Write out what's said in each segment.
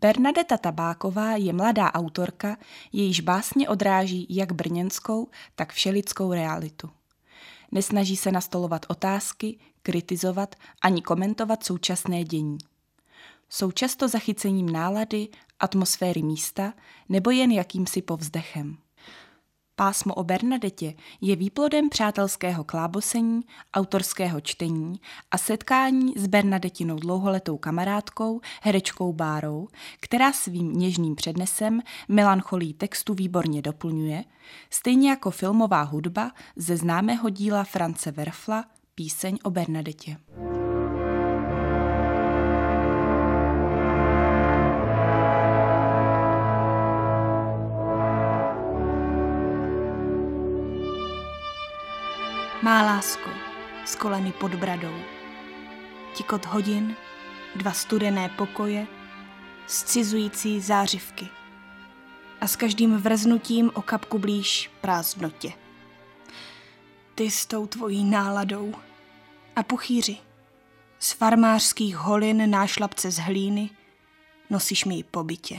Bernadeta Tabáková je mladá autorka, jejíž básně odráží jak brněnskou, tak všelidskou realitu. Nesnaží se nastolovat otázky, kritizovat ani komentovat současné dění. Jsou často zachycením nálady, atmosféry místa nebo jen jakýmsi povzdechem. Pásmo o Bernadetě je výplodem přátelského klábosení, autorského čtení a setkání s Bernadetinou dlouholetou kamarádkou, herečkou Bárou, která svým něžným přednesem melancholii textu výborně doplňuje, stejně jako filmová hudba ze známého díla France Werfla Píseň o Bernadetě. Má lásko, s koleny pod bradou, tikot hodin, 2 studené pokoje, scizující zářivky a s každým vrznutím o kapku blíž prázdnotě. Ty s tou tvojí náladou a puchýři, z farmářských holin nášlapce z hlíny, nosíš mi ji po bytě.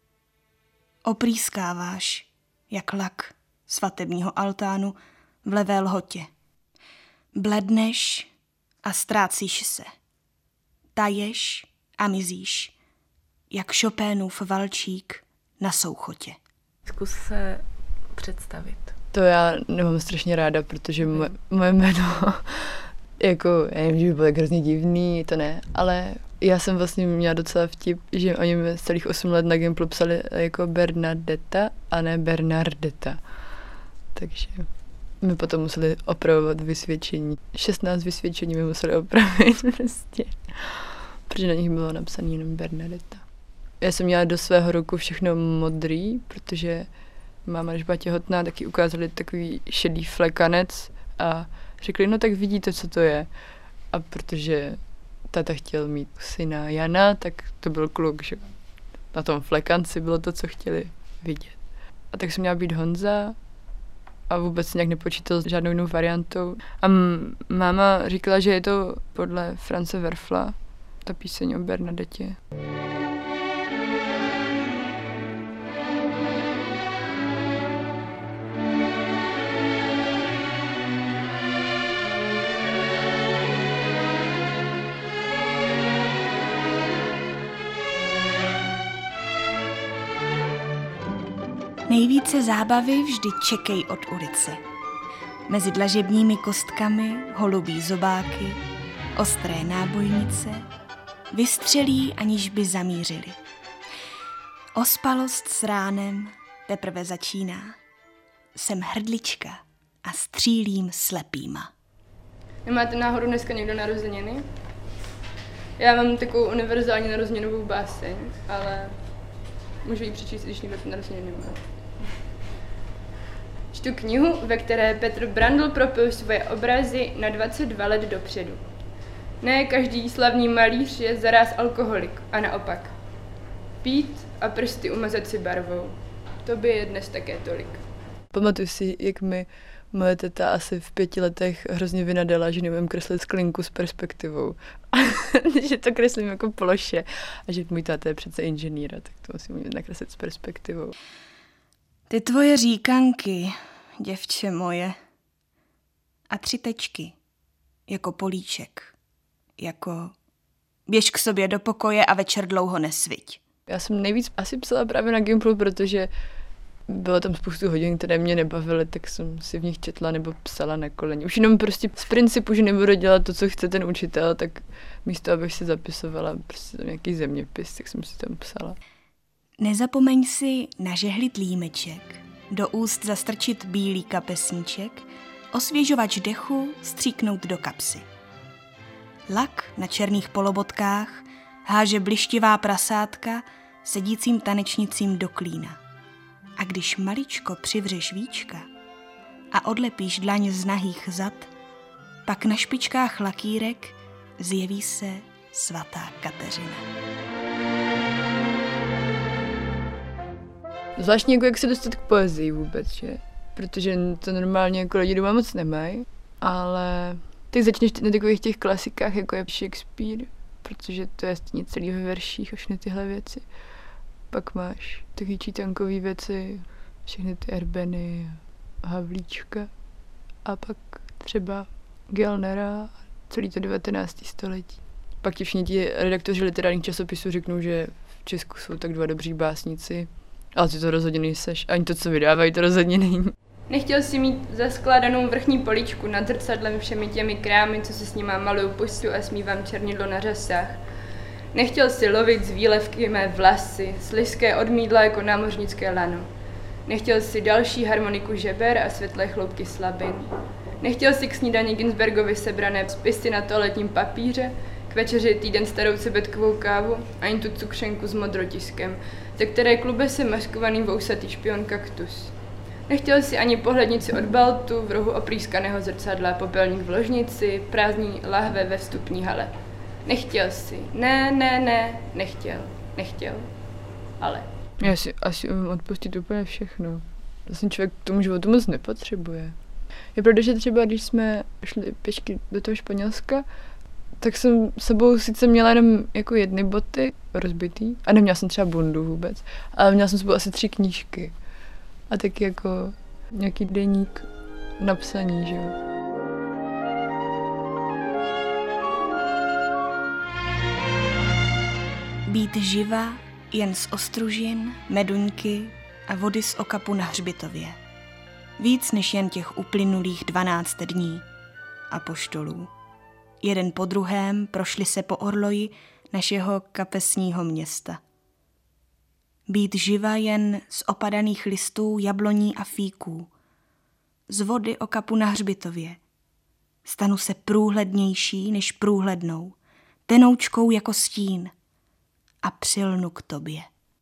Oprýskáváš, jak lak svatebního altánu v levé lhotě. Bledneš a ztrácíš se. Taješ a mizíš, jak Chopinův valčík na souchotě. Zkus se představit. To já nemám strašně ráda, protože moje jméno, jako, já nevím, že by bylo tak hrozně divný, to ne, ale já jsem vlastně měla docela vtip, že oni mi celých 8 let na Gimplu psali jako Bernadeta a ne Bernardeta. Takže my potom museli opravovat vysvědčení. 16 vysvědčení mi museli opravit prostě, protože na nich bylo napsané jenom Bernadeta. Já jsem měla do svého roku všechno modrý, protože máma, když byla těhotná, taky ukázali takový šedý flekanec a řekli, no tak vidíte, co to je. A protože táta chtěl mít syna Jana, tak to byl kluk, že na tom flekanci bylo to, co chtěli vidět. A tak jsem měla být Honza a vůbec nějak nepočítal s žádnou jinou variantou. A máma říkala, že je to podle France Werfla, ta píseň o Bernadetě. Nejvíce zábavy vždy čekej od ulice. Mezi dlažebními kostkami holubí zobáky, ostré nábojnice, vystřelí, aniž by zamířili. Ospalost s ránem teprve začíná. Jsem hrdlička a střílím slepýma. Nemáte náhodou dneska někdo narozeniny? Já mám takovou univerzální narozeninovou báseň, ale můžu ji přečíst, když někdo narozeniny nemá. Čtu knihu, ve které Petr Brandl propil svoje obrazy na 22 let dopředu. Ne každý slavný malíř je zaráz alkoholik a naopak. Pít a prsty umazat si barvou. To by je dnes také tolik. Pamatuju si, jak mi moje teta asi v 5 letech hrozně vynadala, že neumím kreslit sklinku s perspektivou. Že to kreslím jako ploše. A že můj táta je přece inženýra, tak to musím umět nakreslit s perspektivou. Ty tvoje říkanky, děvče moje. A 3 tečky, jako políček. Jako běž k sobě do pokoje a večer dlouho nesviť. Já jsem nejvíc asi psala právě na Gimplu, protože bylo tam spoustu hodin, které mě nebavily, tak jsem si v nich četla nebo psala na koleni. Už jenom prostě z principu, že nebudu dělat to, co chce ten učitel, tak místo, abych si zapisovala prostě tam nějaký zeměpis, tak jsem si tam psala. Nezapomeň si nažehlit límeček, do úst zastrčit bílý kapesníček, osvěžovač dechu stříknout do kapsy. Lak na černých polobotkách háže blištivá prasátka sedícím tanečnicím do klína. A když maličko přivřeš víčka a odlepíš dlaň z nahých zad, pak na špičkách lakírek zjeví se svatá Kateřina. Zvláštně jako jak se dostat k poezii vůbec, že? Protože to normálně jako lidi doma moc nemají, ale tak začneš na takových těch klasikách, jako je Shakespeare, protože to je stejně celý ve verších, všechny tyhle věci. Pak máš taky čítankový věci, všechny ty Erbeny, Havlíčka a pak třeba Gellnera, celý to 19. století. Pak ti všichni ti redaktoři literárních časopisů řeknou, že v Česku jsou tak 2 dobří básníci, ale ty to rozhodně nejseš. Ani to, co vydávají, to rozhodně není. Nechtěl si mít zaskládanou vrchní políčku nad zrcadlem všemi těmi krámy, co si s nima maluju pusu a smívám černidlo na řasách. Nechtěl si lovit z výlevky mé vlasy, slizké odmídla jako námořnické lano. Nechtěl si další harmoniku žeber a světlé chloupky slabin. Nechtěl si k snídani Ginsbergovi sebrané spisy na toaletním papíře, k večeři týden starou cibetkovou kávu, ani tu cukřenku s modrotiskem, ze které klube se maskovaný vousatý špion kaktus. Nechtěl si ani pohlednici od baltu v rohu oprýskaného zrcadla, popelník v ložnici, prázdný lahve ve vstupní hale. Nechtěl si. Nechtěl. Ale. Já si asi umím odpustit úplně všechno. Vlastně člověk k tomu životu moc nepotřebuje. Je pravda, že třeba když jsme šli pěšky do toho Španělska, tak jsem sebou sice měla jenom jako 1 boty rozbitý a neměla jsem třeba bundu vůbec, ale měla jsem sebou asi 3 knížky a taky jako nějaký deník napsaný, že jo. Být živa jen z ostružin, meduňky a vody z okapu na hřbitově. Víc než jen těch uplynulých 12 dní apoštolů. Jeden po druhém prošli se po orloji našeho kapesního města. Být živa jen z opadaných listů, jabloní a fíků. Z vody okapu na hřbitově. Stanu se průhlednější než průhlednou, tenoučkou jako stín a přilnu k tobě.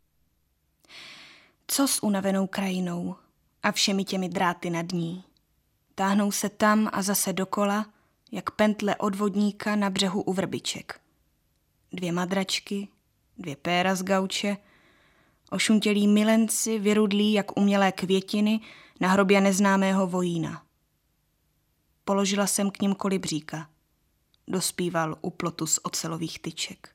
Co s unavenou krajinou a všemi těmi dráty nad ní? Táhnou se tam a zase dokola, jak pentle od vodníka na břehu u vrbiček. 2 madračky, 2 péra z gauče, ošuntělí milenci vyrudlí jak umělé květiny na hrobě neznámého vojína. Položila jsem k nim kolibříka. Dospíval u plotu z ocelových tyček.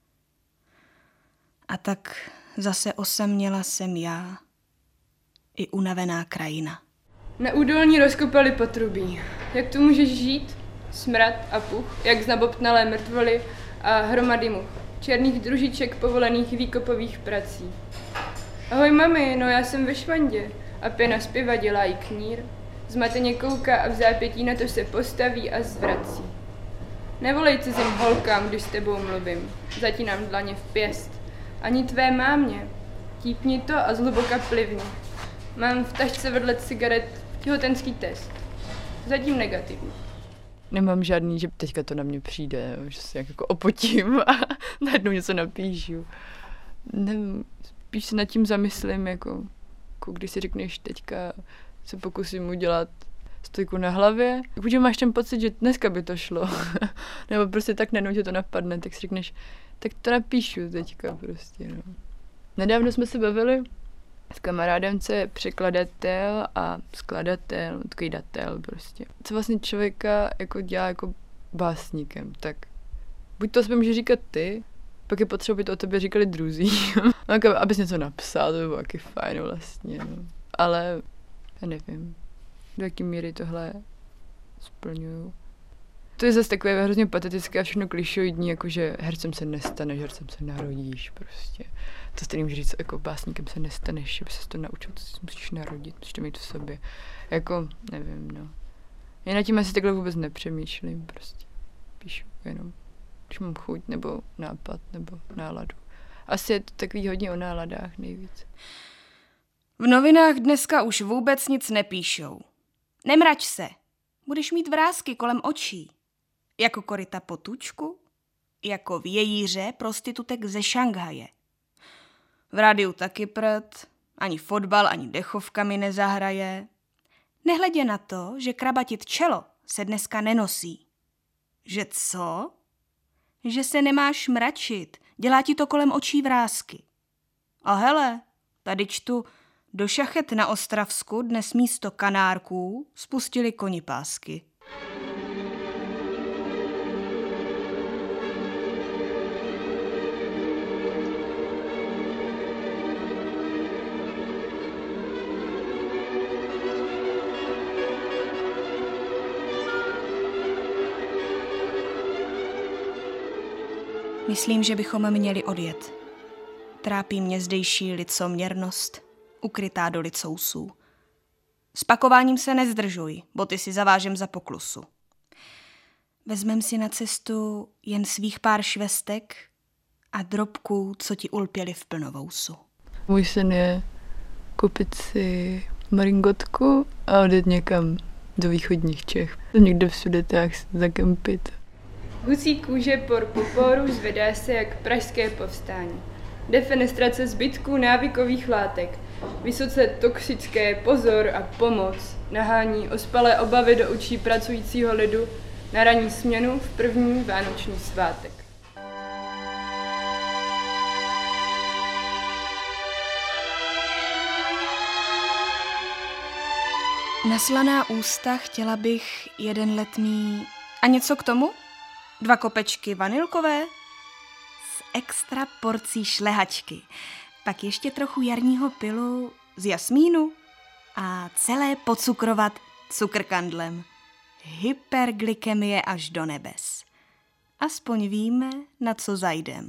A tak zase osaměla jsem já i unavená krajina. Na údolní rozkopali potrubí. Jak tu můžeš žít? Smrad a puch, jak z nabobtnalé mrtvoly a hromady much. Černých družiček povolených výkopových prací. Ahoj mami, no já jsem ve švandě. A pěna zpěva dělá i knír. Zmateně kouká a v zápětí na to se postaví a zvrací. Nevolej cizím holkám, když s tebou mluvím. Zatínám dlaně v pěst. Ani tvé mámě. Típni to a zhluboka plivni. Mám v tašce vedle cigaret těhotenský test. Zatím negativní. Nemám žádný, že teďka to na mě přijde, že se jako opotím a najednou něco napíšu. Nevím, spíš se nad tím zamyslím, jako když si řekneš teďka se pokusím udělat stojku na hlavě, takže máš ten pocit, že dneska by to šlo. Nebo prostě tak najednou tě to napadne, tak si řekneš, tak to napíšu teďka prostě, no. Nedávno jsme se bavili s kamarádem, co je překladatel a skladatel, takový datel prostě. Co vlastně člověka jako dělá jako básníkem, tak buď to aspoň může říkat ty, pak je potřeba, aby to o tobě říkali druzí. Abys něco napsal, to by bylo taky fajn vlastně, no. Ale já nevím, do jaký míry tohle splňuju. To je zase takové hrozně patetické a všechno klišoidní, jakože hercem se nestaneš, hercem se narodíš prostě. To stejně může říct, jako básníkem se nestaneš, aby se to naučil, to si musíš narodit, musíš to mít v sobě. Jako, nevím, no. Já nad tím asi takhle vůbec nepřemýšlím, prostě. Píšu jenom, když mám chuť, nebo nápad, nebo náladu. Asi je to takový hodně o náladách nejvíc. V novinách dneska už vůbec nic nepíšou. Nemrač se, budeš mít vrásky kolem očí. Jako koryta potůčku, jako vějíře prostitutek ze Šanghaje. V rádiu taky prd, ani fotbal, ani dechovka mi nezahraje. Nehledě na to, že krabatit čelo se dneska nenosí. Že co? Že se nemáš mračit, dělá ti to kolem očí vrásky. A hele, tady čtu, do šachet na Ostravsku dnes místo kanárků spustili konipásky. Myslím, že bychom měli odjet. Trápí mě zdejší licoměrnost, ukrytá do licousů. S pakováním se nezdržuj, boty si zavážem za poklusu. Vezmem si na cestu jen svých pár švestek a drobků, co ti ulpěli v plnovousu. Můj sen je koupit si maringotku a odjet někam do východních Čech. Někde v Sudetách zakempit. Husí kůže por po poru zvedá se jak pražské povstání. Defenestrace zbytků návykových látek, vysoce toxické pozor a pomoc, nahání ospalé obavy do očí pracujícího lidu na ranní směnu v první vánoční svátek. Na slaná ústa chtěla bych jeden letmý... A něco k tomu? 2 kopečky vanilkové? S extra porcí šlehačky. Pak ještě trochu jarního pilu z jasmínu a celé pocukrovat cukrkandlem. Hyperglykemie až do nebes. Aspoň víme, na co zajdem.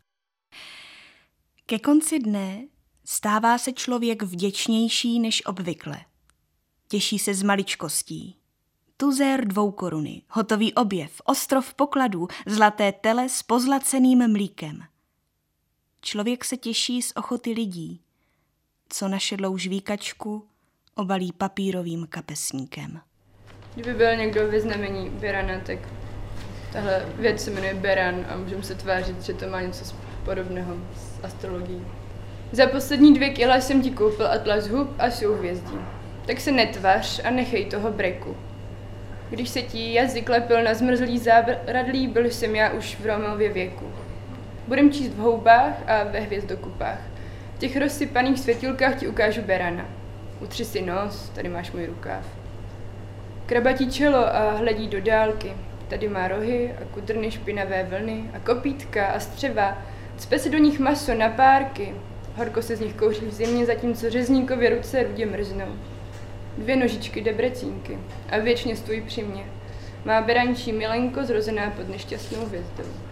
Ke konci dne stává se člověk vděčnější než obvykle. Těší se z maličkostí. Tuzér 2 koruny, hotový objev, ostrov pokladů, zlaté tele s pozlaceným mlíkem. Člověk se těší z ochoty lidí, co našedlou žvíkačku obalí papírovým kapesníkem. Kdyby byl někdo ve znamení Berana, tak tahle věc se jmenuje Beran a můžeme se tvářit, že to má něco podobného s astrologií. Za poslední 2 kila jsem ti koupil atlas hub a souhvězdí. Tak se netvař a nechej toho breku. Když se ti jazyk lepil na zmrzlý zábradlí, byl jsem já už v Romově věku. Budem číst v houbách a ve hvězdokupách. V těch rozsypaných světilkách ti ukážu Berana. Utři si nos, tady máš můj rukáv. Krabatí čelo a hledí do dálky. Tady má rohy a kudrny špinavé vlny a kopítka a střeva. Cpe se do nich maso na párky. Horko se z nich kouří v zimě, zatímco řezníkově ruce rudě mrznou. 2 nožičky debrecínky a věčně stojí při mně. Má berančí milenko zrozená pod nešťastnou hvězdou.